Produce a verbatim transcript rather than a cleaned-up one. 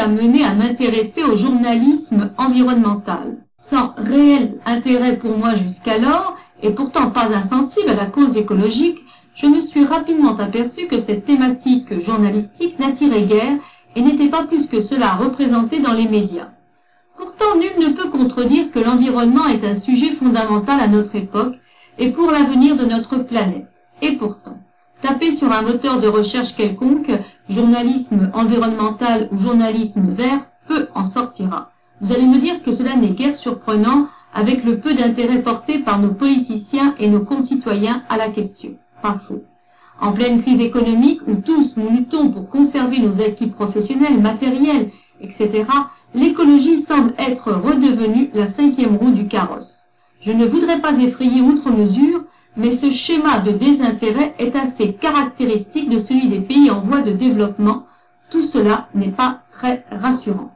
amené à m'intéresser au journalisme environnemental. Sans réel intérêt pour moi jusqu'alors, et pourtant pas insensible à la cause écologique, je me suis rapidement aperçu que cette thématique journalistique n'attirait guère et n'était pas plus que cela représenté dans les médias. Pourtant, nul ne peut contredire que l'environnement est un sujet fondamental à notre époque et pour l'avenir de notre planète. Et pourtant, tapez sur un moteur de recherche quelconque, journalisme environnemental ou journalisme vert, peu en sortira. Vous allez me dire que cela n'est guère surprenant avec le peu d'intérêt porté par nos politiciens et nos concitoyens à la question. Pas faux. En pleine crise économique où tous nous luttons pour conserver nos acquis professionnels, matériels, et cetera, l'écologie semble être redevenue la cinquième roue du carrosse. Je ne voudrais pas effrayer outre mesure, mais ce schéma de désintérêt est assez caractéristique de celui des pays en voie de développement. Tout cela n'est pas très rassurant.